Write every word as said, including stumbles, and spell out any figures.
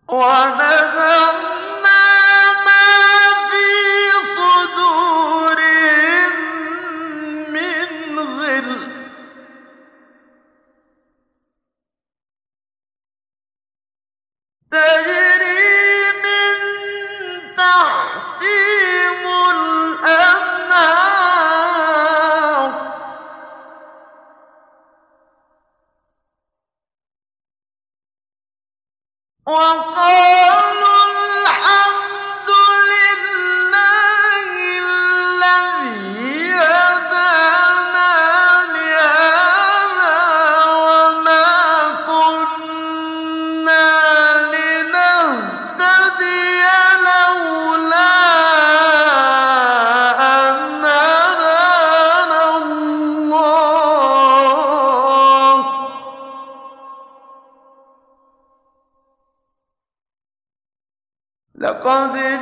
وَنَزَعْنَا مَا فِي صُدُورِهِم مِّنْ غِلٍّ تَجْرِي مِن تَحْتِهِمُ الْأَنْهَارُ وَقَالُوا الْحَمْدُ لِلَّهِ الَّذِي هَدَانَا لِهَٰذَا وَمَا كُنَّا لِنَهْتَدِيَ لَوْلَا أَنْ هَدَانَا اللَّهُ ۖ لَقَدْ